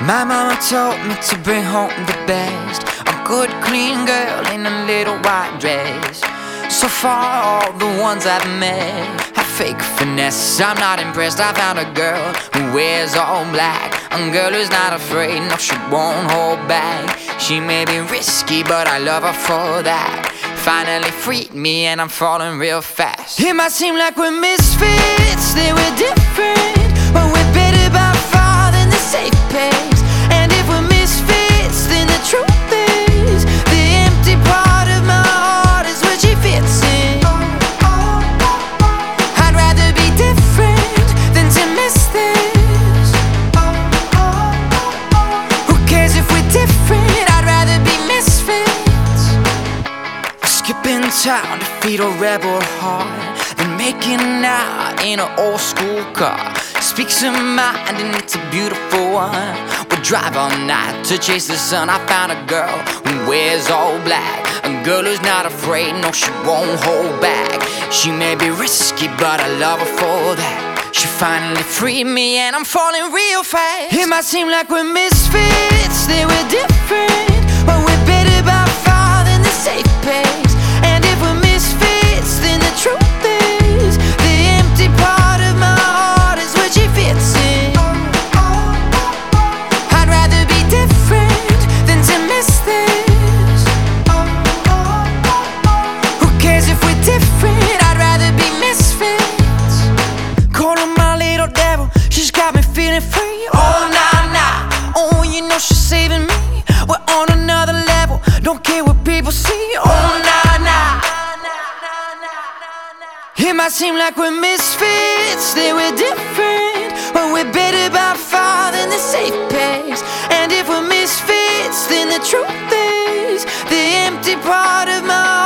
My mama told me to bring home the best, a good clean girl in a little white dress. So far all the ones I've met have fake finesse. I'm not impressed, I found a girl who wears all black, a girl who's not afraid, no she won't hold back. She may be risky but I love her for that. Finally freed me and I'm falling real fast. It might seem like we're misfits, that we're different, but we're better by far than the safe pace. And if we're misfits, then the truth is the empty part of my heart is where she fits in. I'd rather be different than to miss this. Who cares if we're different? I'd rather be misfits. Skipping town to feed a rebel heart, then making out in an old school car. Speaks her mind and it's a beautiful one. We'll drive all night to chase the sun. I found a girl who wears all black, a girl who's not afraid, no she won't hold back. She may be risky but I love her for that. She finally freed me and I'm falling real fast. It might seem like we're misfits, that we're different, but we're better by far than the safe pace. And if we're misfits, then the truth is the empty part of my heart is where she fits in. I'd rather be different than to miss this. Who cares if we're different? I'd rather be misfits. Call her my little devil, she's got me feeling free. Oh nah nah, oh you know she's saving me. We're on another level, don't care what people see. Oh nah nah. It might seem like we're misfits, that we're different, but we're better by far than the safe pace. And if we're misfits, then the truth is the empty part of my